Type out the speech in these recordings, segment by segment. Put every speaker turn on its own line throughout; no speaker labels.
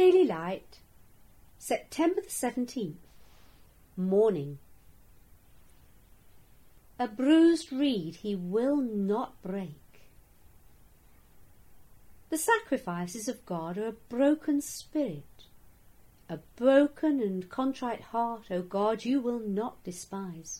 Daily Light, September the 17th, Morning. A bruised reed he will not break. The sacrifices of God are a broken spirit. A broken and contrite heart, O God, you will not despise.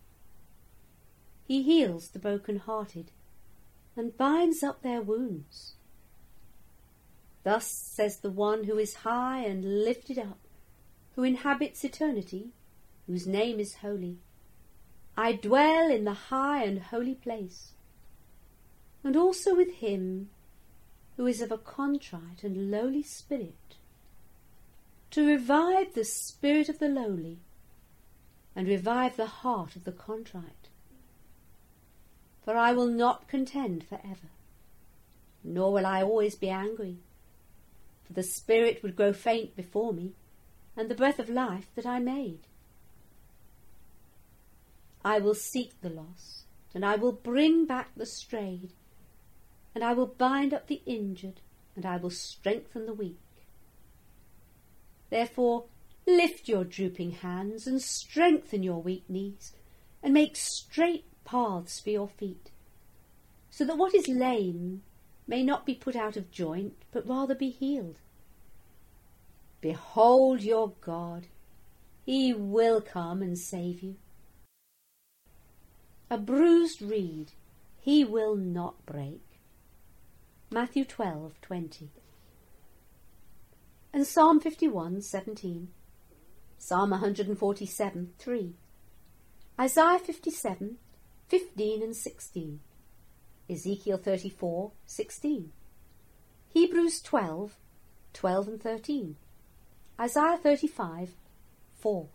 He heals the broken-hearted and binds up their wounds. Thus says the one who is high and lifted up, who inhabits eternity, whose name is holy. I dwell in the high and holy place, and also with him who is of a contrite and lowly spirit, to revive the spirit of the lowly, and revive the heart of the contrite. For I will not contend for ever, nor will I always be angry, for the spirit would grow faint before me, and the breath of life that I made. I will seek the lost, and I will bring back the strayed, and I will bind up the injured, and I will strengthen the weak. Therefore lift your drooping hands, and strengthen your weak knees, and make straight paths for your feet, so that what is lame may not be put out of joint, but rather be healed. Behold your God, he will come and save you. A bruised reed he will not break. Matthew 12:20. And Psalm 51:17, Psalm 147:3, Isaiah 57:15 and 16, Ezekiel 34:16, Hebrews 12:12 and 13, Isaiah 35:4.